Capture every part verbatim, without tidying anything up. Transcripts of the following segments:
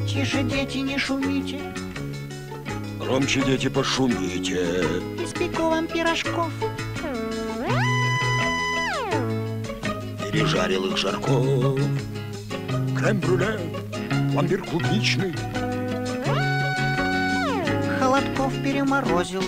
Тише, дети, не шумите. Громче, дети, пошумите. Испеку вам пирожков. Пережарил их жарков. Крем-брюле, пломбир клубничный. Холодков переморозил.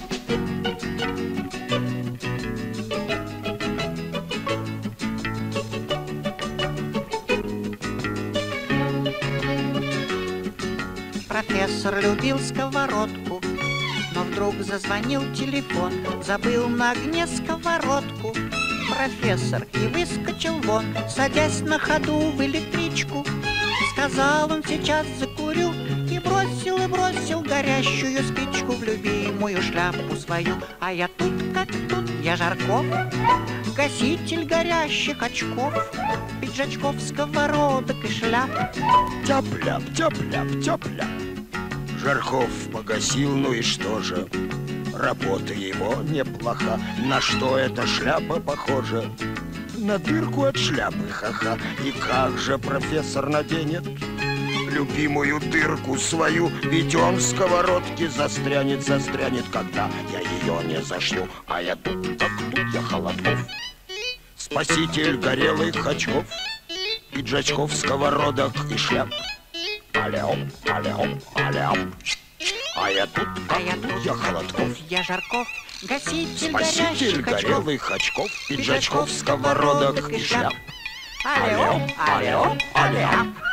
Профессор любил сковородку, но вдруг зазвонил телефон. Забыл на огне сковородку профессор и выскочил вон, садясь на ходу в электричку. Сказал он: сейчас закурю, и бросил, и бросил горящую спичку в любимую шляпу свою. А я тут как тут, я Жарков, гаситель горящих очков, пиджачков, сковородок и шляп. Тяп-ляп, тяп-ляп, тяп-ляп. Жарков погасил, ну и что же? Работа его неплоха. На что эта шляпа похожа? На дырку от шляпы, ха-ха. И как же профессор наденет любимую дырку свою? Ведь он в сковородке застрянет, застрянет, когда я ее не зашью. А я тут, как тут, я Холодков, спаситель горелых очков, пиджачков, сковородок и шляп. Аля-оп, аля-оп, аля-оп. А я тут, как а я, тут, тут, я Холодков, я Жарков, гаситель, спаситель горелых очков, пиджачков, сковородок и шляп. Аля-оп, аля-оп, аля-оп.